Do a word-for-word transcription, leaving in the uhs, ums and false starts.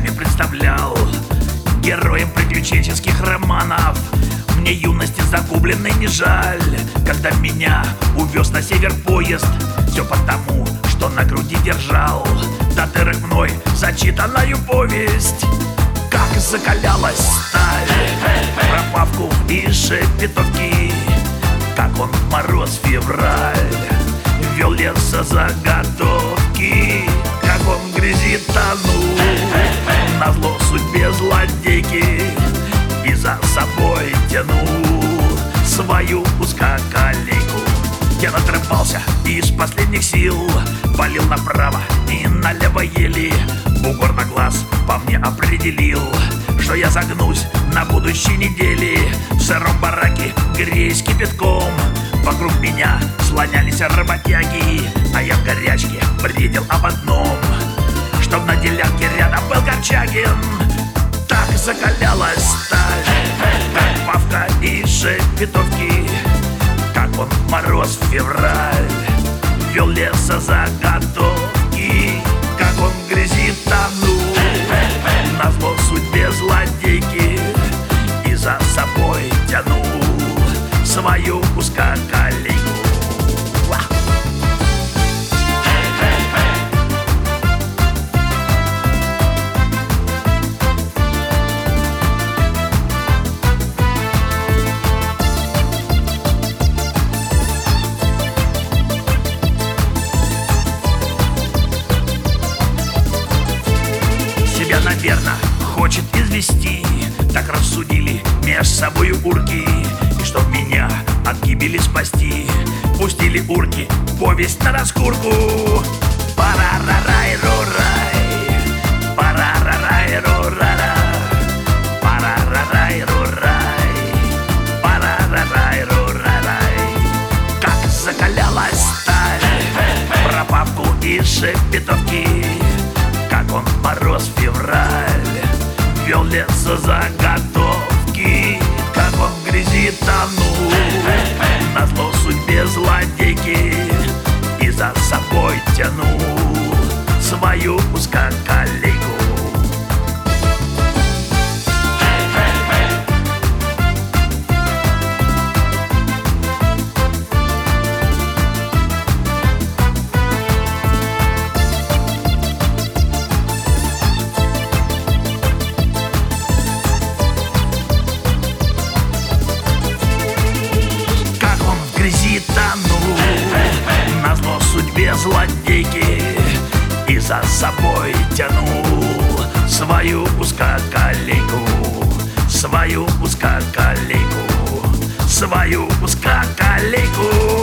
детстве представлял героем приключенческих романов. Мне юности загубленной не жаль, когда меня увез на север поезд. Все потому, что на груди держал до дырок мной зачитанную повесть. Как закалялась сталь про Павку и Шепетовки, как он в мороз февраль вел лесозаготовки, как он в грязи тонул назло судьбе злодейки и за собой тянул свою узкоколейку. Я надрывался из последних сил, валил направо и налево еле. Бугор на глаз по мне определил, что я загнусь на будущей неделе. В сыром бараке греясь кипятком, вокруг меня слонялись работяги, а я в горячке бредил об одном, чтоб на делянке рядом был Корчагин. Так закалялась сталь, как Павка и Шепетовки, как он в мороз февраль вел лесозаготовки, как он в грязи тонул назло судьбе злодейки и за собой тянул свою узкоколейку. Наверно, хочет извести, так рассудили меж собою урки. И чтоб меня от гибели спасти, пустили урки повесть на раскурку. Пара-ра-рай-ру-рай, пара-ра-рай-ру-ра-ра, пара-ра-рай-ру-рай, пара-ра-рай-ру-ра-рай. Как закалялась сталь про Павку и Шепетовки, как он в мороз февраль вел лесозаготовки, как он в грязи тонул назло судьбе злодейки и за собой тянул свою узкоколейку. Назло судьбе злодейки и за собой тянул свою узкоколейку, свою узкоколейку, свою узкоколейку.